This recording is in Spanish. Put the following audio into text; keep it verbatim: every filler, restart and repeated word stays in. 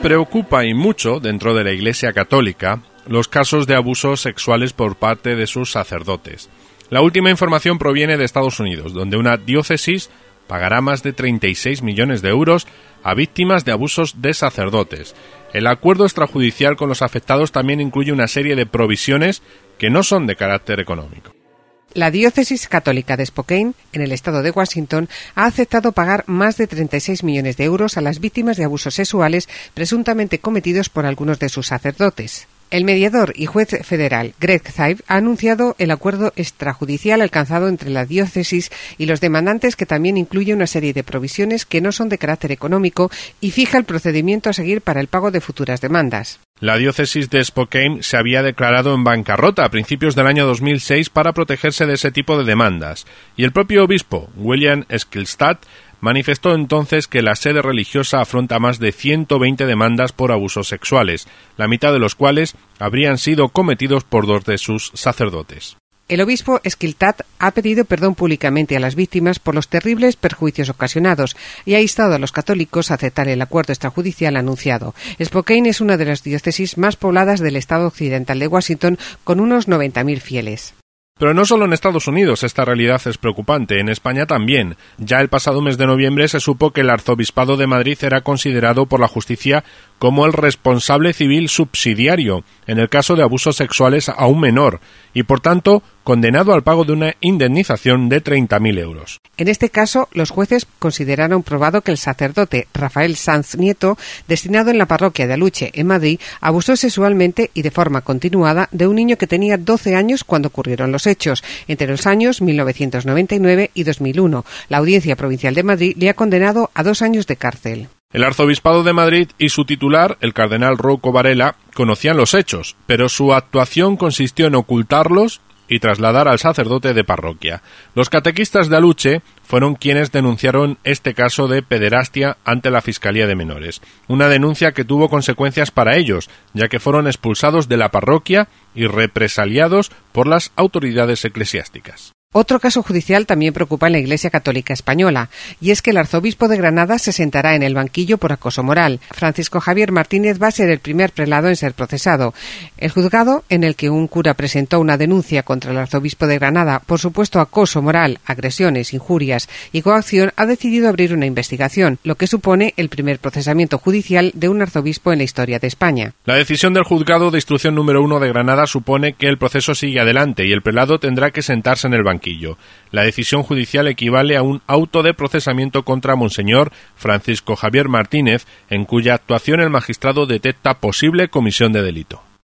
Preocupa y mucho dentro de la Iglesia Católica los casos de abusos sexuales por parte de sus sacerdotes. La última información proviene de Estados Unidos, donde una diócesis pagará más de treinta y seis millones de euros a víctimas de abusos de sacerdotes. El acuerdo extrajudicial con los afectados también incluye una serie de provisiones que no son de carácter económico. La diócesis católica de Spokane, en el estado de Washington, ha aceptado pagar más de treinta y seis millones de euros a las víctimas de abusos sexuales presuntamente cometidos por algunos de sus sacerdotes. El mediador y juez federal Greg Zive ha anunciado el acuerdo extrajudicial alcanzado entre la diócesis y los demandantes, que también incluye una serie de provisiones que no son de carácter económico y fija el procedimiento a seguir para el pago de futuras demandas. La diócesis de Spokane se había declarado en bancarrota a principios del año dos mil seis para protegerse de ese tipo de demandas, y el propio obispo, William Skillstad, manifestó entonces que la sede religiosa afronta más de ciento veinte demandas por abusos sexuales, la mitad de los cuales habrían sido cometidos por dos de sus sacerdotes. El obispo Skillstad ha pedido perdón públicamente a las víctimas por los terribles perjuicios ocasionados y ha instado a los católicos a aceptar el acuerdo extrajudicial anunciado. Spokane es una de las diócesis más pobladas del estado occidental de Washington, con unos noventa mil fieles. Pero no solo en Estados Unidos esta realidad es preocupante, en España también. Ya el pasado mes de noviembre se supo que el Arzobispado de Madrid era considerado por la justicia como el responsable civil subsidiario en el caso de abusos sexuales a un menor y, por tanto, condenado al pago de una indemnización de treinta mil euros. En este caso, los jueces consideraron probado que el sacerdote Rafael Sanz Nieto, destinado en la parroquia de Aluche, en Madrid, abusó sexualmente y de forma continuada de un niño que tenía doce años cuando ocurrieron los hechos, entre los años mil novecientos noventa y nueve y dos mil uno. La Audiencia Provincial de Madrid le ha condenado a dos años de cárcel. El Arzobispado de Madrid y su titular, el cardenal Rouco Varela, conocían los hechos, pero su actuación consistió en ocultarlos y trasladar al sacerdote de parroquia. Los catequistas de Aluche fueron quienes denunciaron este caso de pederastia ante la Fiscalía de Menores, una denuncia que tuvo consecuencias para ellos, ya que fueron expulsados de la parroquia y represaliados por las autoridades eclesiásticas. Otro caso judicial también preocupa en la Iglesia Católica Española, y es que el arzobispo de Granada se sentará en el banquillo por acoso moral. Francisco Javier Martínez va a ser el primer prelado en ser procesado. El juzgado, en el que un cura presentó una denuncia contra el arzobispo de Granada por supuesto acoso moral, agresiones, injurias y coacción, ha decidido abrir una investigación, lo que supone el primer procesamiento judicial de un arzobispo en la historia de España. La decisión del juzgado de instrucción número uno de Granada supone que el proceso sigue adelante y el prelado tendrá que sentarse en el banquillo. La decisión judicial equivale a un auto de procesamiento contra Monseñor Francisco Javier Martínez, en cuya actuación el magistrado detecta posible comisión de delito.